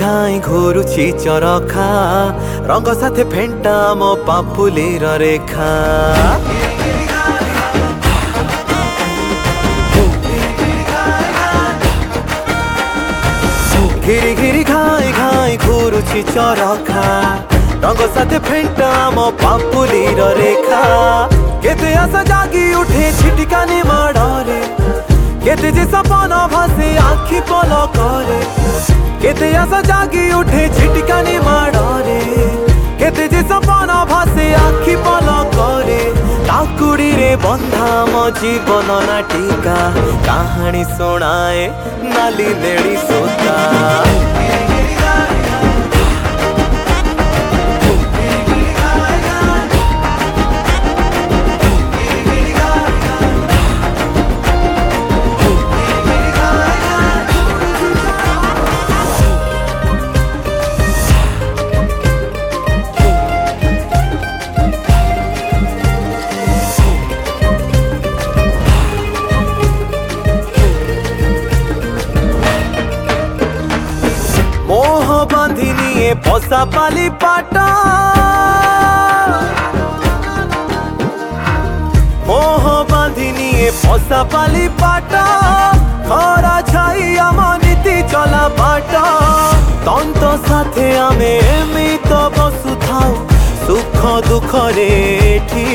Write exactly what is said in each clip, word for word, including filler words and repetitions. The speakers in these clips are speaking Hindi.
घाई घुरुची चरखा रंग साथे फेंटा मो पापुलीर रेखा घिरी घिरी घाई घाई घुरुची चरखा रंग साथे फेंटा मो पापुलीर रेखा केते आशा जागी उठे छिटिकानी माड़े केते जे सपना भासे आखि पलकरे केते आशा जागी उठे छिटिकानी माड़े केते जे सपना भासे आखि पलकरे ताकुड़ी रे बंधा मो जीवन नाटिका कहानी सुनाए नाली नेड़ी सोता मोह बांधिनी पोसा पाली पाटा मोह बांधिनी पोसा पाली पाटा खरा छाई आम नीति चला बाटा तंत साथे आमे एमित बसु थाउ सुख दुख रे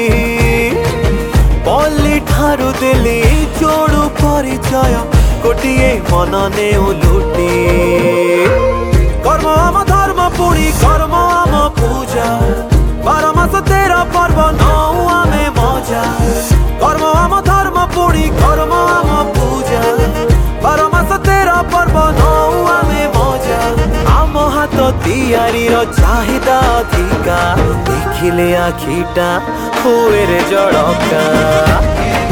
पल्ली ठारू देली जोड़ू परिचय गोटिए मन ने लुटी कर्म आम धर्म पुणी कर्म आम पूजा बार मास तेरा पर्व नौ आमे मजा कर्म आम धर्म पुणी कर्म आम पूजा बार मास तेरा पर्व नौ आमे मजा आम हाथ तियारी चाहिदा अधिका देखिले आखिटा हुए रे जड़का।